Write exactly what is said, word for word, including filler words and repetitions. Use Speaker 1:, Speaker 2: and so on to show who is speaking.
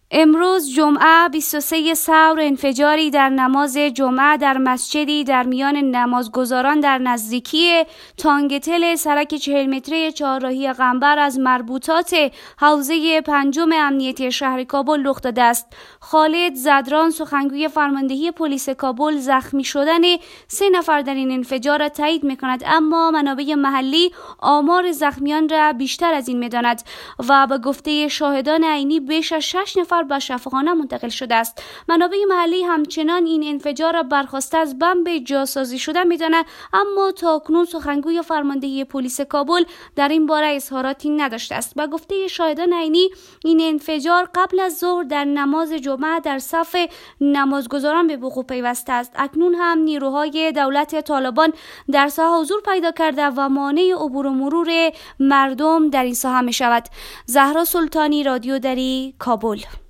Speaker 1: امروز جمعه بیست و سوم ثور انفجاری در نماز جمعه در مسجدی در میان نمازگزاران در نزدیکی تانگتل سرک چهل متره چهارراهی قنبر از مربوطات حوزه پنجم امنیتی شهر کابل رخ داده است. خالد زدران سخنگوی فرماندهی پلیس کابل زخمی شدن سه نفر در این انفجار را تایید می‌کند، اما منابع محلی آمار زخمیان را بیشتر از این می‌داند و به گفته شاهدان عینی بیش از شش نفر به شفاخانه منتقل شده است. منابع محلی همچنان این انفجار را برخواسته از بمب جاسازی شده می‌داند، اما تاکنون سخنگوی فرماندهی پلیس کابل در این باره اظهاراتی نداشته است. به گفته شاهدان عینی این انفجار قبل از ظهر در نماز جمعه در صف نمازگزاران به وقوع پیوسته است. اکنون هم نیروهای دولت طالبان در ساحه حضور پیدا کرده و مانع عبور و مرور مردم در این ساحه می شود. زهرا سلطانی، رادیو دری، کابل.